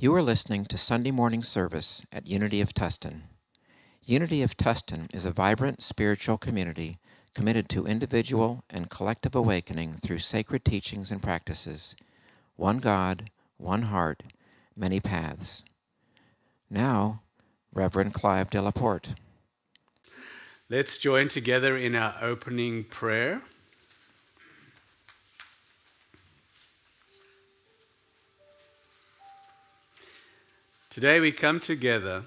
You are listening to Sunday morning service at Unity of Tustin. Unity of Tustin is a vibrant spiritual community committed to individual and collective awakening through sacred teachings and practices. One God, one heart, many paths. Now, Reverend Clive Delaporte. Let's join together in our opening prayer. Today we come together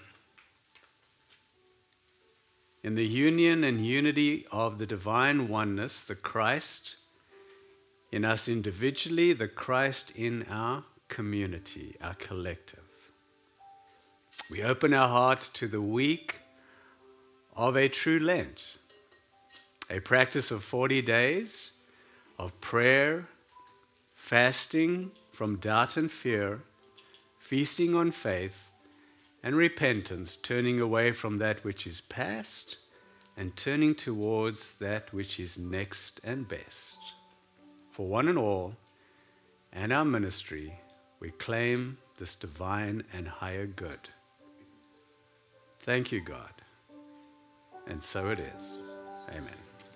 in the union and unity of the divine oneness, the Christ in us individually, the Christ in our community, our collective. We open our hearts to the week of a true Lent, a practice of 40 days of prayer, fasting from doubt and fear, feasting on faith and repentance, turning away from that which is past and turning towards that which is next and best. For one and all and our ministry, we claim this divine and higher good. Thank you, God. And so it is. Amen.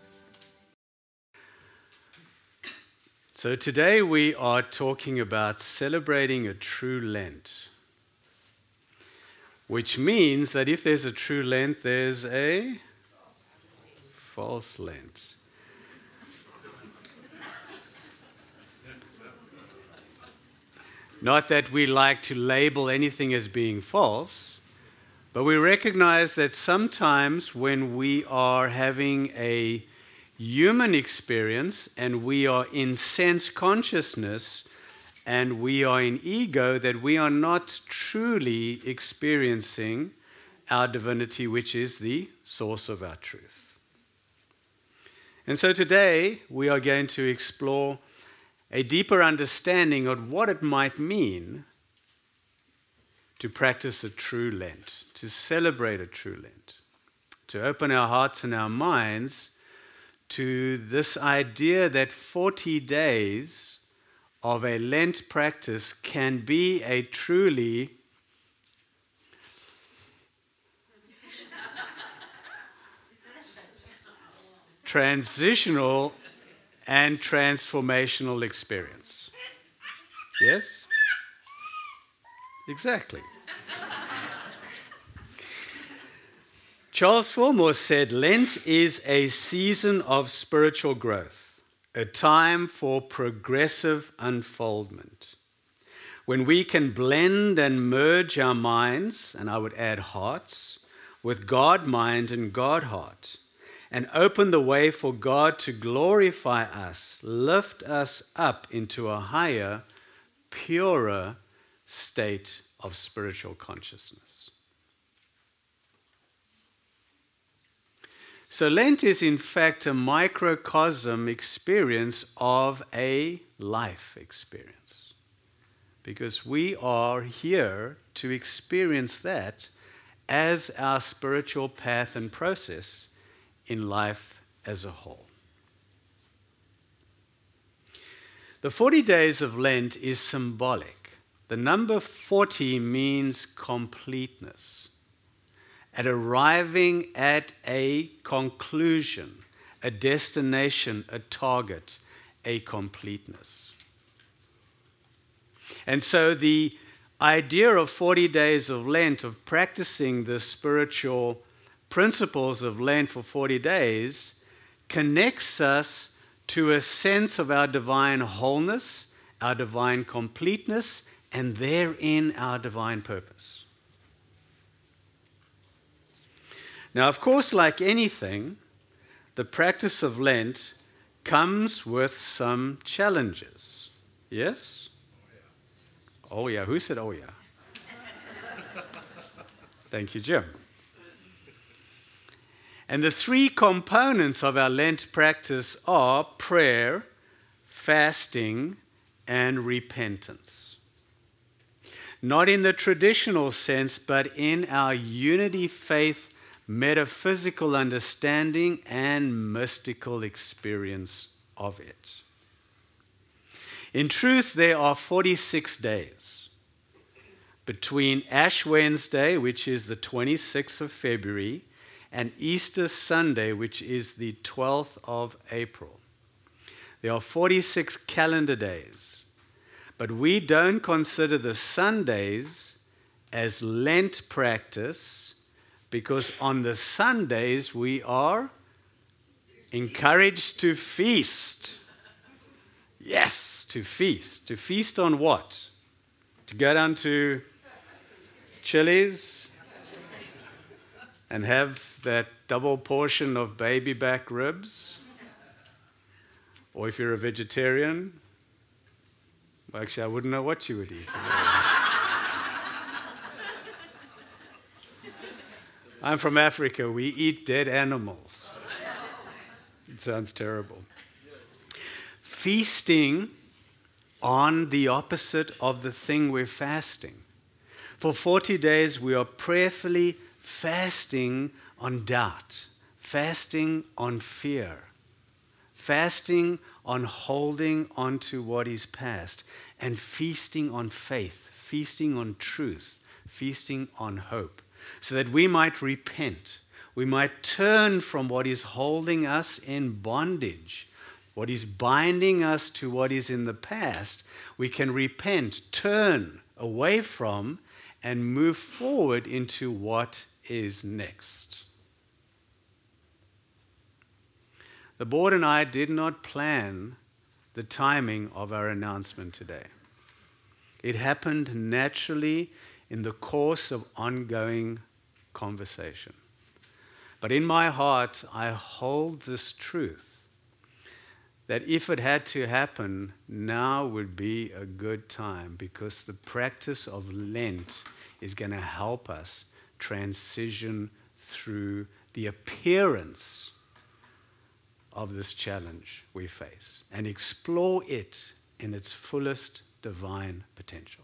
So today we are talking about celebrating a true Lent, which means that if there's a true Lent, there's a false Lent. Not that we like to label anything as being false, but we recognize that sometimes when we are having a human experience and we are in sense consciousness and we are in ego, that we are not truly experiencing our divinity, which is the source of our truth. And so today we are going to explore a deeper understanding of what it might mean to practice a true Lent, to celebrate a true Lent, to open our hearts and our minds to this idea that 40 days of a Lent practice can be a truly transitional and transformational experience. Yes? Exactly. Charles Fillmore said, Lent is a season of spiritual growth, a time for progressive unfoldment, when we can blend and merge our minds, and I would add hearts, with God mind and God heart, and open the way for God to glorify us, lift us up into a higher, purer state of spiritual consciousness. So Lent is in fact a microcosm experience of a life experience, because we are here to experience that as our spiritual path and process in life as a whole. The 40 days of Lent is symbolic. The number 40 means completeness. At arriving at a conclusion, a destination, a target, a completeness. And so the idea of 40 days of Lent, of practicing the spiritual principles of Lent for 40 days, connects us to a sense of our divine wholeness, our divine completeness, and therein our divine purpose. Now, of course, like anything, the practice of Lent comes with some challenges. Yes? Oh, yeah. Who said, oh, yeah? Thank you, Jim. And the three components of our Lent practice are prayer, fasting, and repentance. Not in the traditional sense, but in our unity faith metaphysical understanding and mystical experience of it. In truth, there are 46 days. between Ash Wednesday, which is the 26th of February, and Easter Sunday, which is the 12th of April. There are 46 calendar days, but we don't consider the Sundays as Lent practice because on the Sundays we are encouraged to feast. Yes, to feast. To feast on what? To go down to Chili's and have that double portion of baby back ribs? Or if you're a vegetarian, well, actually I wouldn't know what you would eat. I'm from Africa. We eat dead animals. It sounds terrible. Feasting on the opposite of the thing we're fasting. For 40 days, we are prayerfully fasting on doubt, fasting on fear, fasting on holding on to what is past, and feasting on faith, feasting on truth, feasting on hope, so that we might repent. We might turn from what is holding us in bondage, what is binding us to what is in the past. We can repent, turn away from, and move forward into what is next. The board and I did not plan the timing of our announcement today. It happened naturally in the course of ongoing conversation. But in my heart, I hold this truth that if it had to happen, now would be a good time, because the practice of Lent is going to help us transition through the appearance of this challenge we face and explore it in its fullest divine potential.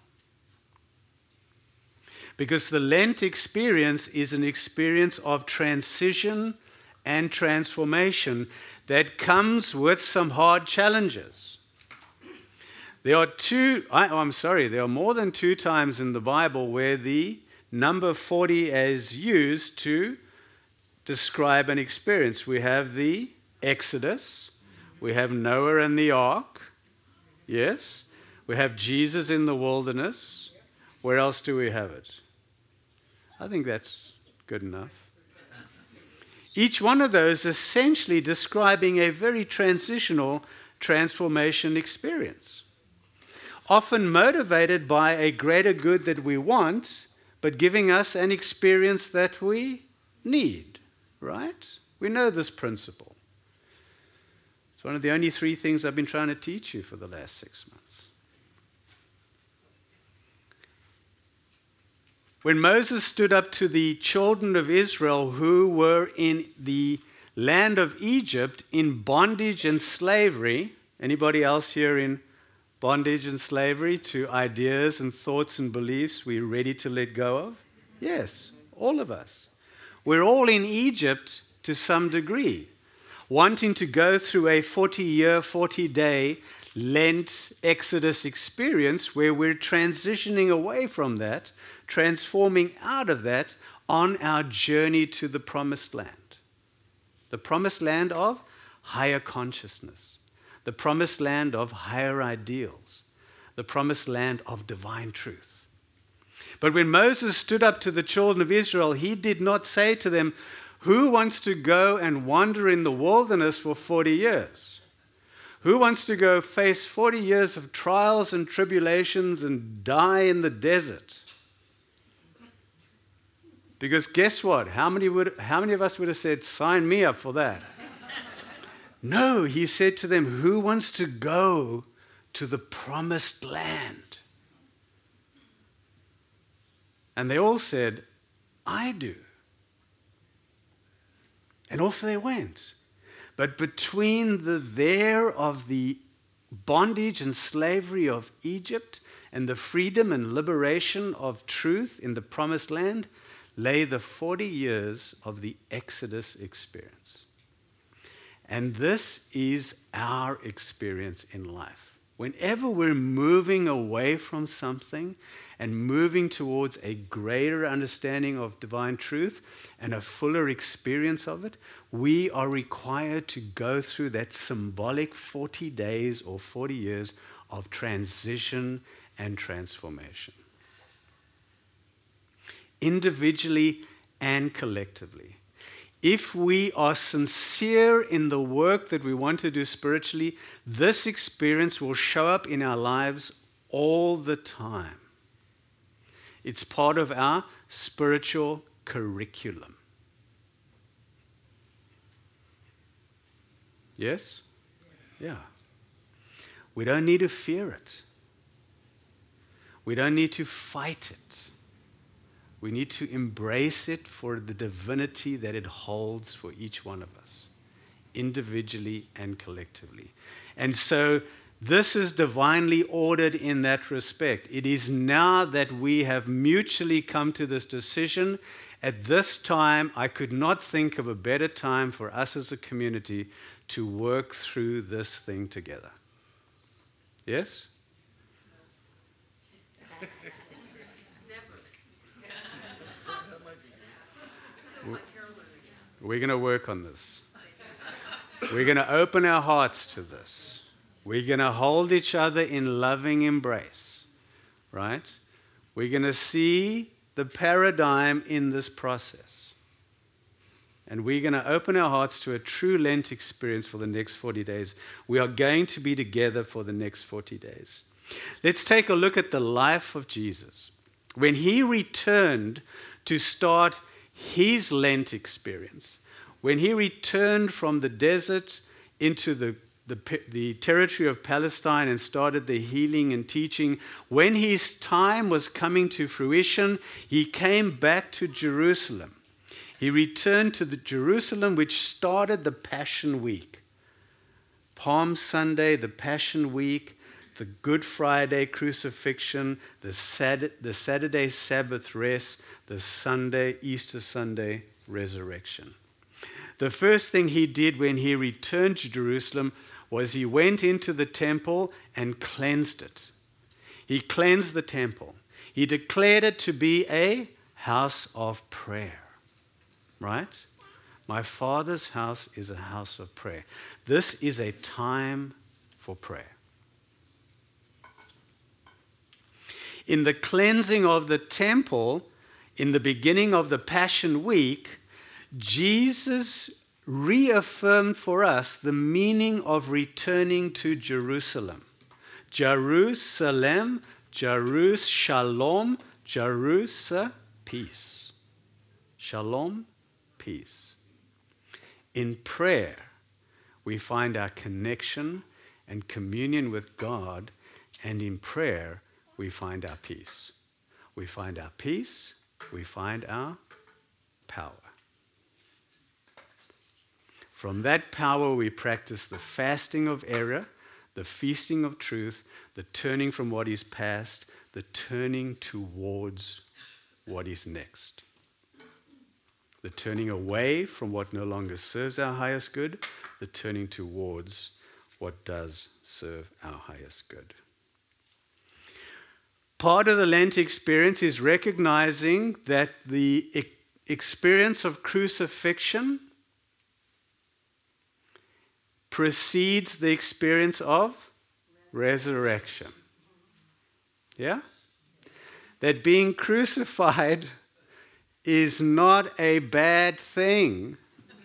Because the Lent experience is an experience of transition and transformation that comes with some hard challenges. There are more than 2 times in the Bible where the number 40 is used to describe an experience. We have the Exodus, we have Noah and the ark, yes, we have Jesus in the wilderness. Where else do we have it? I think that's good enough. Each one of those essentially describing a very transitional transformation experience, often motivated by a greater good that we want, but giving us an experience that we need, right? We know this principle. It's one of the only 3 things I've been trying to teach you for the last 6 months. When Moses stood up to the children of Israel who were in the land of Egypt in bondage and slavery, anybody else here in bondage and slavery to ideas and thoughts and beliefs we're ready to let go of? Yes, all of us. We're all in Egypt to some degree, wanting to go through a 40-year, 40-day Lent Exodus experience where we're transitioning away from that, transforming out of that on our journey to the promised land. The promised land of higher consciousness. The promised land of higher ideals. The promised land of divine truth. But when Moses stood up to the children of Israel, he did not say to them, "Who wants to go and wander in the wilderness for 40 years? Who wants to go face 40 years of trials and tribulations and die in the desert?" Because guess what? How many of us would have said, "Sign me up for that"? No, he said to them, "Who wants to go to the promised land?" And they all said, "I do." And off they went. But between the there of the bondage and slavery of Egypt and the freedom and liberation of truth in the promised land lay the 40 years of the Exodus experience. And this is our experience in life. Whenever we're moving away from something and moving towards a greater understanding of divine truth and a fuller experience of it, we are required to go through that symbolic 40 days or 40 years of transition and transformation. Individually and collectively. If we are sincere in the work that we want to do spiritually, this experience will show up in our lives all the time. It's part of our spiritual curriculum. Yes? Yeah. We don't need to fear it. We don't need to fight it. We need to embrace it for the divinity that it holds for each one of us, individually and collectively. And so this is divinely ordered in that respect. It is now that we have mutually come to this decision. At this time, I could not think of a better time for us as a community to work through this thing together. Yes? We're going to work on this. We're going to open our hearts to this. We're going to hold each other in loving embrace, right? We're going to see the paradigm in this process. And we're going to open our hearts to a true Lent experience for the next 40 days. We are going to be together for the next 40 days. Let's take a look at the life of Jesus. When he returned to start his Lent experience, when he returned from the desert into the territory of Palestine and started the healing and teaching, when his time was coming to fruition, he came back to Jerusalem. He returned to the Jerusalem which started the Passion Week. Palm Sunday, the Passion Week, the Good Friday crucifixion, the Saturday Sabbath rest, the Sunday, Easter Sunday resurrection. The first thing he did when he returned to Jerusalem was he went into the temple and cleansed it. He cleansed the temple. He declared it to be a house of prayer. Right? My Father's house is a house of prayer. This is a time for prayer. In the cleansing of the temple, in the beginning of the Passion Week, Jesus reaffirmed for us the meaning of returning to Jerusalem. Jerusalem, Shalom, peace. Shalom, peace. In prayer, we find our connection and communion with God, and in prayer, we find our peace. We find our peace, we find our power. From that power, we practice the fasting of error, the feasting of truth, the turning from what is past, the turning towards what is next. The turning away from what no longer serves our highest good, the turning towards what does serve our highest good. Part of the Lent experience is recognizing that the experience of crucifixion precedes the experience of resurrection. Yeah? That being crucified is not a bad thing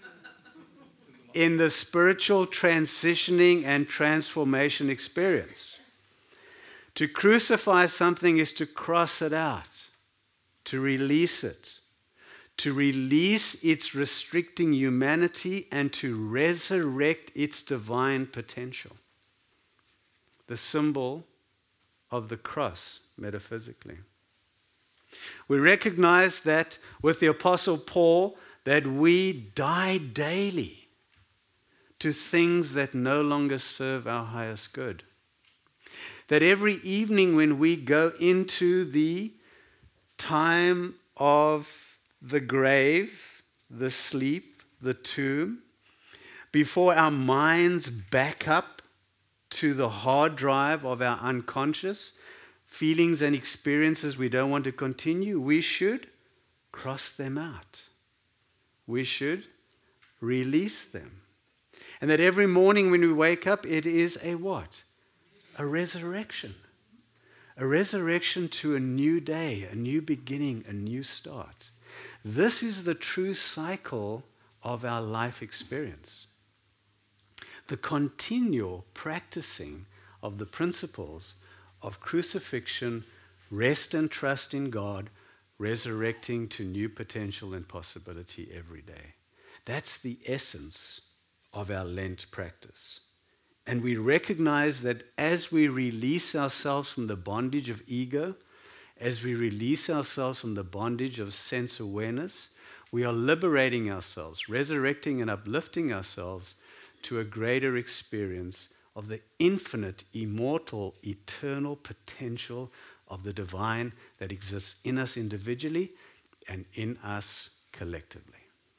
in the spiritual transitioning and transformation experience. To crucify something is to cross it out, to release it, to release its restricting humanity and to resurrect its divine potential. The symbol of the cross, metaphysically. We recognize that with the Apostle Paul, that we die daily to things that no longer serve our highest good. That every evening when we go into the time of the grave, the sleep, the tomb, before our minds back up to the hard drive of our unconscious, feelings and experiences we don't want to continue, we should cross them out. We should release them. And that every morning when we wake up, it is a what? A resurrection. A resurrection to a new day, a new beginning, a new start. This is the true cycle of our life experience. The continual practicing of the principles of crucifixion, rest and trust in God, resurrecting to new potential and possibility every day. That's the essence of our Lent practice. And we recognize that as we release ourselves from the bondage of ego, as we release ourselves from the bondage of sense awareness, we are liberating ourselves, resurrecting and uplifting ourselves to a greater experience of the infinite, immortal, eternal potential of the divine that exists in us individually and in us collectively.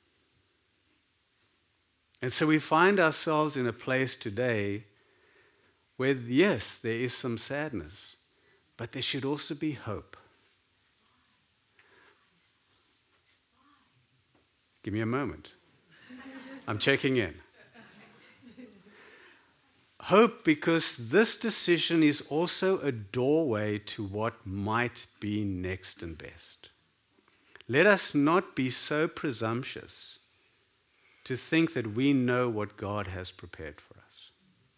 And so we find ourselves in a place today where, yes, there is some sadness, but there should also be hope. Give me a moment. I'm checking in. Hope, because this decision is also a doorway to what might be next and best. Let us not be so presumptuous to think that we know what God has prepared for us.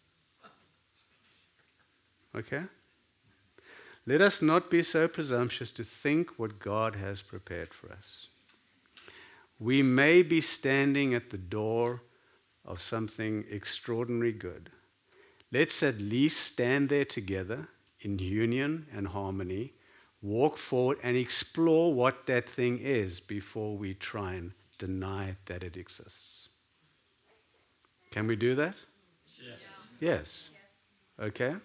Okay? Let us not be so presumptuous to think what God has prepared for us. We may be standing at the door of something extraordinarily good. Let's at least stand there together in union and harmony, walk forward and explore what that thing is before we try and deny that it exists. Can we do that? Yes. Yes. Okay.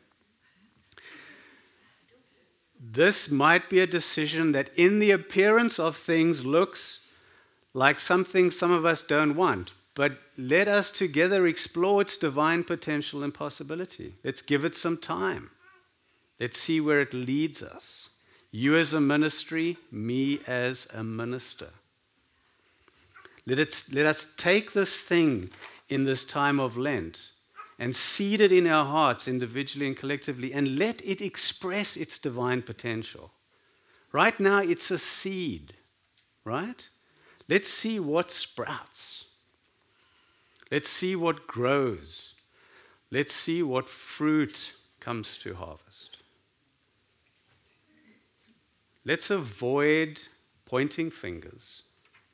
This might be a decision that in the appearance of things looks like something some of us don't want. But let us together explore its divine potential and possibility. Let's give it some time. Let's see where it leads us. You as a ministry, me as a minister. Let us take this thing in this time of Lent and seed it in our hearts individually and collectively and let it express its divine potential. Right now, it's a seed, right? Let's see what sprouts. Let's see what grows. Let's see what fruit comes to harvest. Let's avoid pointing fingers,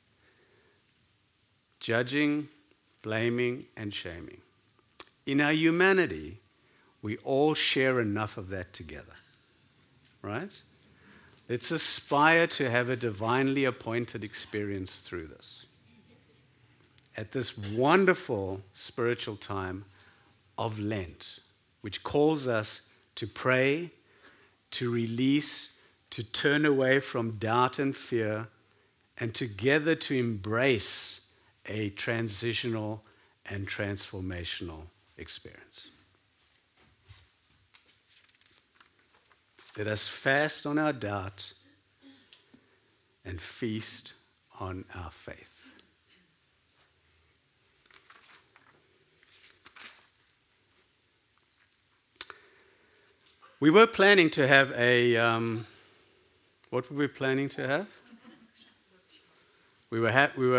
judging, blaming, and shaming. In our humanity, we all share enough of that together, right? Let's aspire to have a divinely appointed experience through this. At this wonderful spiritual time of Lent, which calls us to pray, to release, to turn away from doubt and fear, and together to embrace a transitional and transformational experience. Let us fast on our doubt and feast on our faith. We were planning to have a, what were we planning to have? We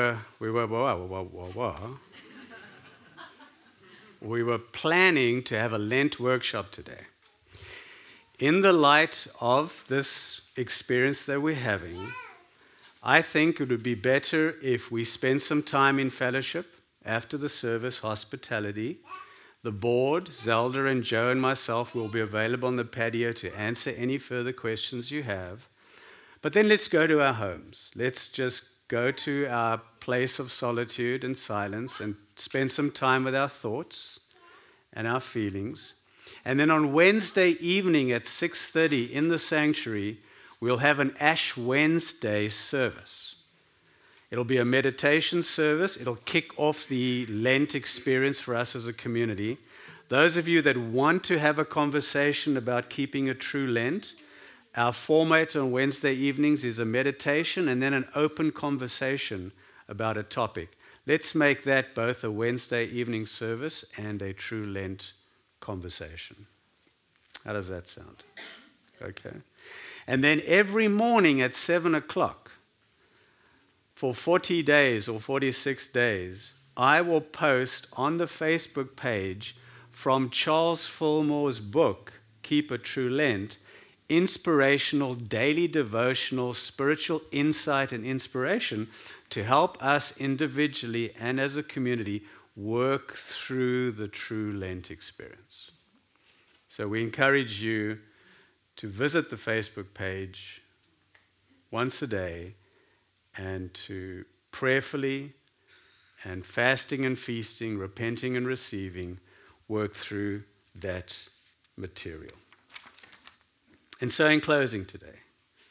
were planning to have a Lent workshop today. In the light of this experience that we're having, I think it would be better if we spend some time in fellowship after the service, hospitality. The board, Zelda and Joe and myself will be available on the patio to answer any further questions you have. But then let's go to our homes. Let's just go to our place of solitude and silence and spend some time with our thoughts and our feelings. And then on Wednesday evening at 6:30 in the sanctuary, we'll have an Ash Wednesday service. It'll be a meditation service. It'll kick off the Lent experience for us as a community. Those of you that want to have a conversation about keeping a true Lent, Our format on Wednesday evenings is a meditation and then an open conversation about a topic. Let's make that both a Wednesday evening service and a True Lent conversation. How does that sound? Okay. And then every morning at 7 o'clock, for 40 days or 46 days, I will post on the Facebook page from Charles Fillmore's book, Keep a True Lent, inspirational, daily devotional, spiritual insight and inspiration to help us individually and as a community work through the True Lent experience. So we encourage you to visit the Facebook page once a day and to prayerfully and fasting and feasting, repenting and receiving, work through that material. And so in closing today,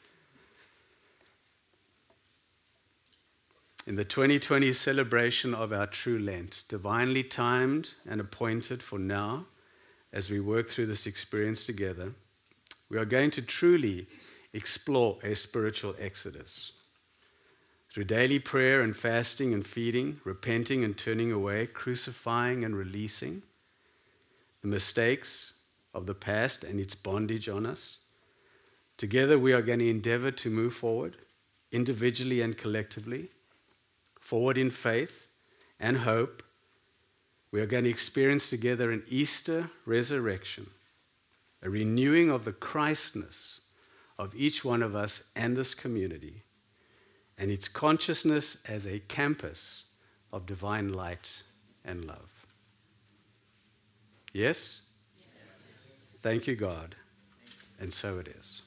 in the 2020 celebration of our True Lent, divinely timed and appointed for now, as we work through this experience together, we are going to truly explore a spiritual exodus. Through daily prayer and fasting and feeding, repenting and turning away, crucifying and releasing the mistakes of the past and its bondage on us, together we are going to endeavor to move forward, individually and collectively, forward in faith and hope. We are going to experience together an Easter resurrection, a renewing of the Christness of each one of us and this community, and its consciousness as a campus of divine light and love. Yes? Yes. Thank you, God. And so it is.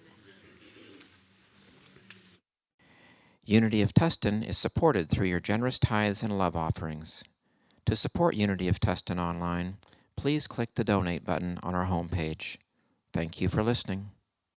Unity of Tustin is supported through your generous tithes and love offerings. To support Unity of Tustin online, please click the donate button on our homepage. Thank you for listening.